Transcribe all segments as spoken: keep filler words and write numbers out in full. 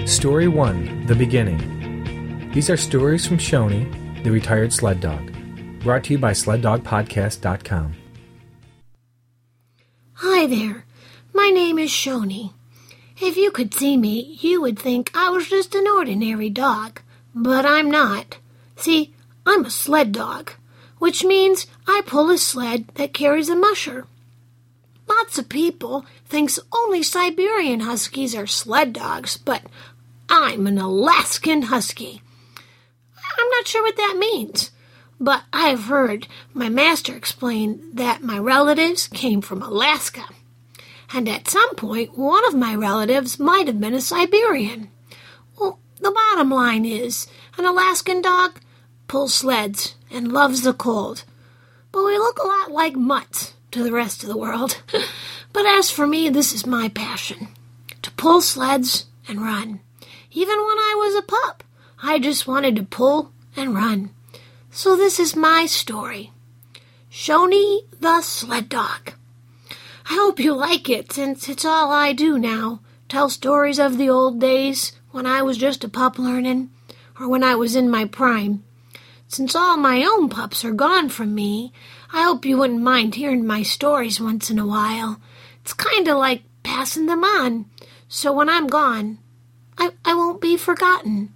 Story one, The Beginning. These are stories from Shoney, the retired sled dog. Brought to you by sled dog podcast dot com. Hi there. My name is Shoney. If you could see me, you would think I was just an ordinary dog. But I'm not. See, I'm a sled dog, which means I pull a sled that carries a musher. Lots of people thinks only Siberian Huskies are sled dogs, but I'm an Alaskan Husky. I'm not sure what that means, but I've heard my master explain that my relatives came from Alaska, and at some point one of my relatives might have been a Siberian. Well, the bottom line is, an Alaskan dog pulls sleds and loves the cold, but we look a lot like mutts to the rest of the world. But as for me, this is my passion, to pull sleds and run. Even when I was a pup, I just wanted to pull and run. So this is my story, Shoney the Sled Dog. I hope you like it, since it's all I do now, tell stories of the old days when I was just a pup learning, or when I was in my prime. Since all my own pups are gone from me, I hope you wouldn't mind hearing my stories once in a while. It's kind of like passing them on, so when I'm gone, I, I won't be forgotten.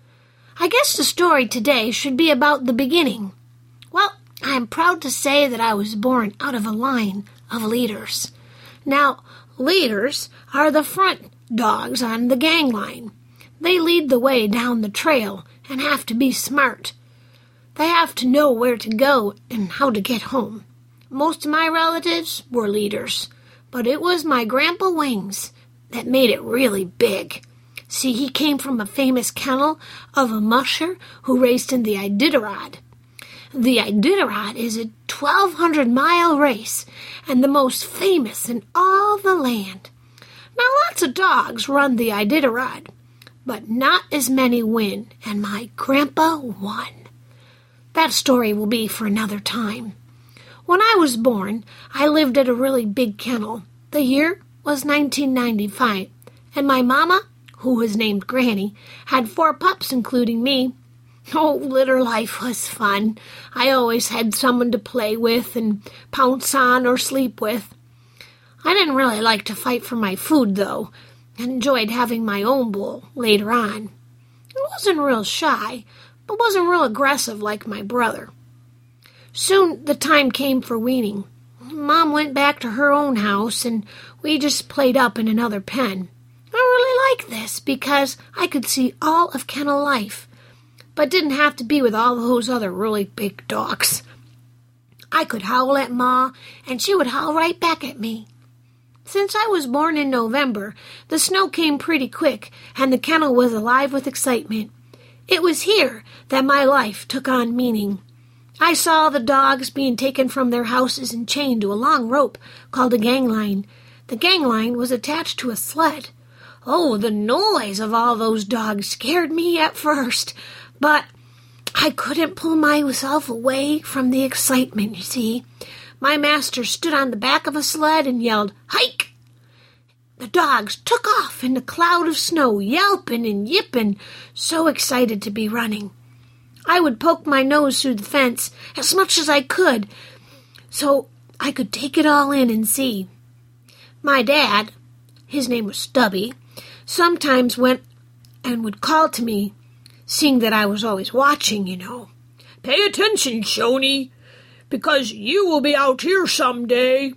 I guess the story today should be about the beginning. Well, I'm proud to say that I was born out of a line of leaders. Now, leaders are the front dogs on the gang line. They lead the way down the trail and have to be smart. They have to know where to go and how to get home. Most of my relatives were leaders, but it was my Grandpa Wings that made it really big. See, he came from a famous kennel of a musher who raced in the Iditarod. The Iditarod is a twelve hundred mile race and the most famous in all the land. Now, lots of dogs run the Iditarod, but not as many win, and my grandpa won. That story will be for another time. When I was born, I lived at a really big kennel. The year was nineteen ninety-five, and my mama, who was named Granny, had four pups, including me. Oh, litter life was fun. I always had someone to play with and pounce on or sleep with. I didn't really like to fight for my food, though, and enjoyed having my own bowl later on. I wasn't real shy, but wasn't real aggressive like my brother. Soon the time came for weaning. Mom went back to her own house, and we just played up in another pen. I really liked this because I could see all of kennel life, but didn't have to be with all those other really big dogs. I could howl at Ma, and she would howl right back at me. Since I was born in November, the snow came pretty quick, and the kennel was alive with excitement. It was here that my life took on meaning. I saw the dogs being taken from their houses and chained to a long rope called a gang line. The gang line was attached to a sled. Oh, the noise of all those dogs scared me at first, but I couldn't pull myself away from the excitement, you see. My master stood on the back of a sled and yelled, "Hike!" The dogs took off in a cloud of snow, yelping and yipping, so excited to be running. I would poke my nose through the fence as much as I could, so I could take it all in and see. My dad, his name was Stubby, sometimes went and would call to me, seeing that I was always watching, you know. "Pay attention, Shoney, because you will be out here someday."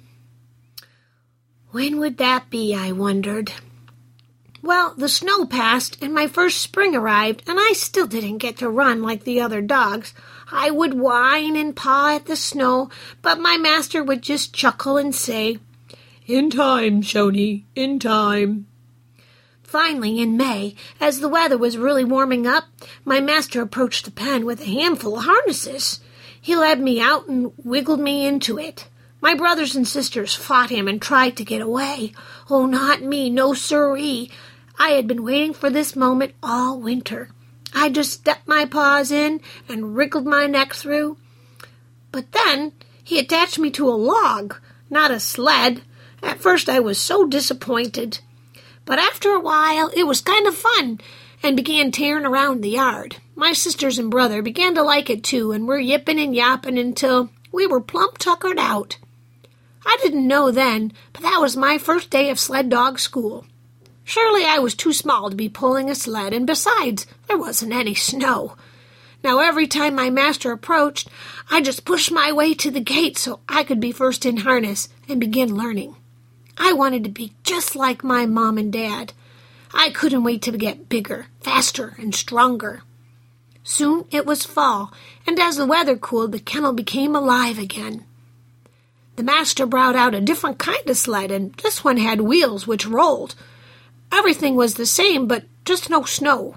When would that be, I wondered. Well, the snow passed, and my first spring arrived, and I still didn't get to run like the other dogs. I would whine and paw at the snow, but my master would just chuckle and say, "In time, Shoney, in time." Finally, in May, as the weather was really warming up, my master approached the pen with a handful of harnesses. He led me out and wiggled me into it. My brothers and sisters fought him and tried to get away. Oh, not me, no siree. I had been waiting for this moment all winter. I just stepped my paws in and wriggled my neck through. But then he attached me to a log, not a sled. At first I was so disappointed. But after a while, it was kind of fun and began tearing around the yard. My sisters and brother began to like it too, and were yipping and yapping until we were plump tuckered out. I didn't know then, but that was my first day of sled dog school. Surely I was too small to be pulling a sled, and besides, there wasn't any snow. Now every time my master approached, I just pushed my way to the gate so I could be first in harness and begin learning. I wanted to be just like my mom and dad. I couldn't wait to get bigger, faster, and stronger. Soon it was fall, and as the weather cooled, the kennel became alive again. The master brought out a different kind of sled, and this one had wheels which rolled. Everything was the same, but just no snow.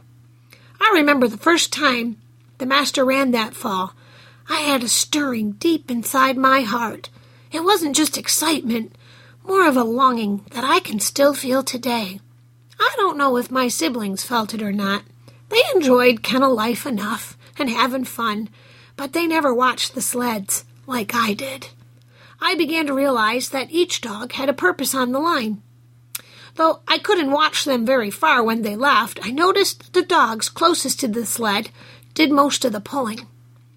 I remember the first time the master ran that fall. I had a stirring deep inside my heart. It wasn't just excitement, more of a longing that I can still feel today. I don't know if my siblings felt it or not. They enjoyed kennel life enough and having fun, but they never watched the sleds like I did. I began to realize that each dog had a purpose on the line. Though I couldn't watch them very far when they left, I noticed the dogs closest to the sled did most of the pulling.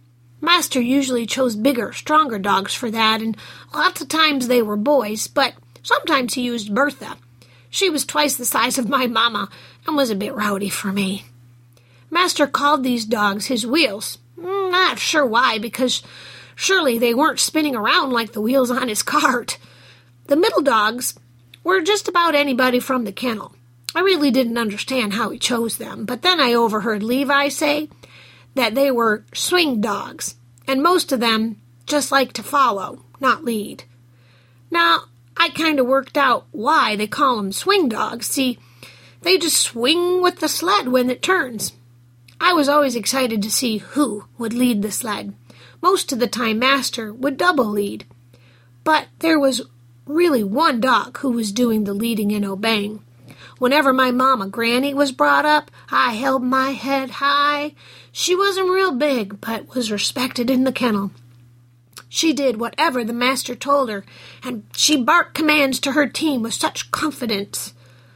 Master usually chose bigger, stronger dogs for that, and lots of times they were boys, but sometimes he used Bertha. She was twice the size of my mama and was a bit rowdy for me. Master called these dogs his wheels. Not sure why, because surely they weren't spinning around like the wheels on his cart. The middle dogs were just about anybody from the kennel. I really didn't understand how he chose them, but then I overheard Levi say that they were swing dogs, and most of them just like to follow, not lead. Now, I kind of worked out why they call them swing dogs. See, they just swing with the sled when it turns. I was always excited to see who would lead the sled. Most of the time, Master would double lead. But there was really one dog who was doing the leading and obeying. Whenever my mama, Granny, was brought up, I held my head high. She wasn't real big, but was respected in the kennel. She did whatever the master told her, and she barked commands to her team with such confidence.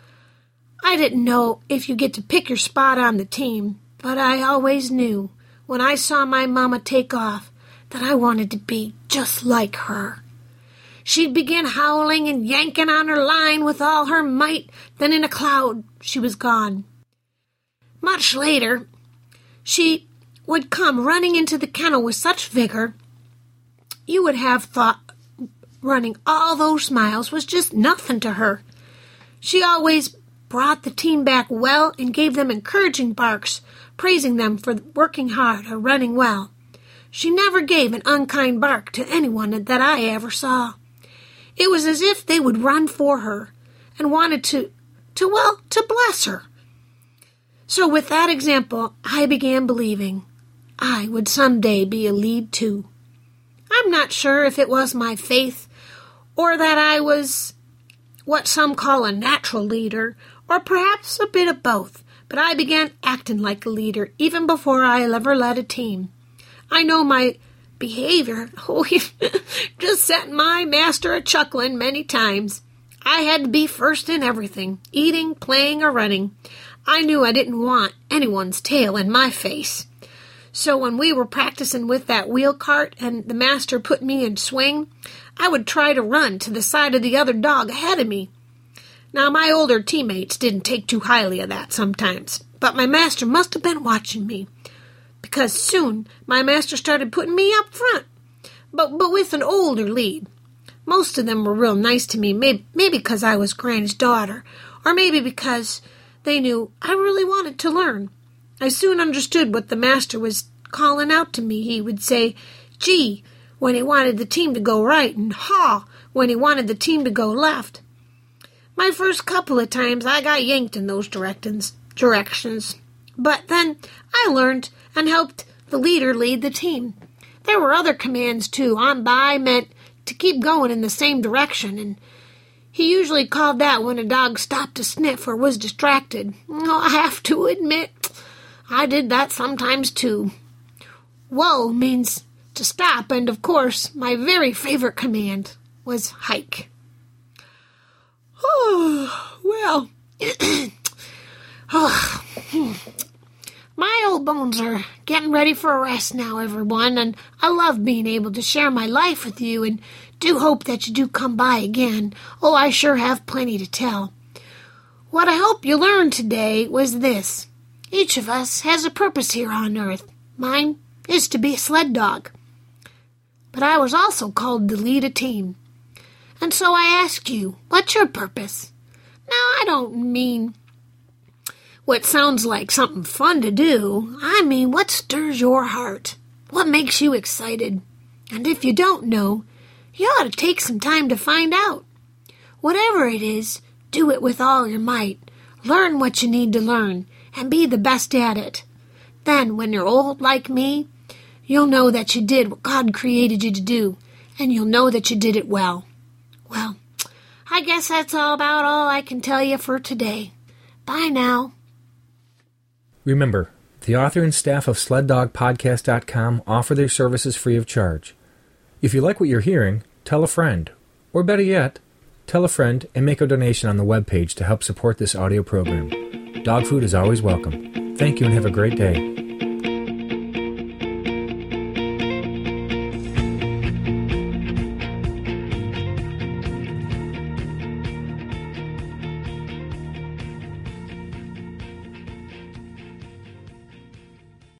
I didn't know if you get to pick your spot on the team, but I always knew, when I saw my mama take off, that I wanted to be just like her. She'd begin howling and yanking on her line with all her might, then in a cloud she was gone. Much later, she would come running into the kennel with such vigor, you would have thought running all those miles was just nothing to her. She always brought the team back well and gave them encouraging barks, praising them for working hard or running well. She never gave an unkind bark to anyone that I ever saw. It was as if they would run for her and wanted to, to, well, to bless her. So with that example, I began believing I would someday be a lead too. I'm not sure if it was my faith or that I was what some call a natural leader, or perhaps a bit of both, but I began acting like a leader even before I ever led a team. I know my behavior oh, just set my master a-chuckling many times. I had to be first in everything, eating, playing, or running. I knew I didn't want anyone's tail in my face. So when we were practicing with that wheel cart and the master put me in swing, I would try to run to the side of the other dog ahead of me. Now, my older teammates didn't take too highly of that sometimes, but my master must have been watching me, because soon my master started putting me up front, but, but with an older lead. Most of them were real nice to me, maybe, maybe because I was Granny's daughter, or maybe because they knew I really wanted to learn. I soon understood what the master was calling out to me. He would say, gee, when he wanted the team to go right, and haw, when he wanted the team to go left. My first couple of times I got yanked in those directions, directions. But then I learned and helped the leader lead the team. There were other commands, too. On by meant to keep going in the same direction, and he usually called that when a dog stopped to sniff or was distracted. Oh, I have to admit, I did that sometimes, too. Whoa means to stop, and, of course, my very favorite command was hike. Oh, well, Oh, my old bones are getting ready for a rest now, everyone, and I love being able to share my life with you and do hope that you do come by again. Oh, I sure have plenty to tell. What I hope you learned today was this. Each of us has a purpose here on Earth. Mine is to be a sled dog. But I was also called to lead a team. And so I ask you, what's your purpose? Now, I don't mean what sounds like something fun to do. I mean, what stirs your heart? What makes you excited? And if you don't know, you ought to take some time to find out. Whatever it is, do it with all your might. Learn what you need to learn, and be the best at it. Then, when you're old like me, you'll know that you did what God created you to do, and you'll know that you did it well. Well, I guess that's all about all I can tell you for today. Bye now. Remember, the author and staff of sled dog podcast dot com offer their services free of charge. If you like what you're hearing, tell a friend. Or better yet, tell a friend and make a donation on the webpage to help support this audio program. Dog food is always welcome. Thank you and have a great day.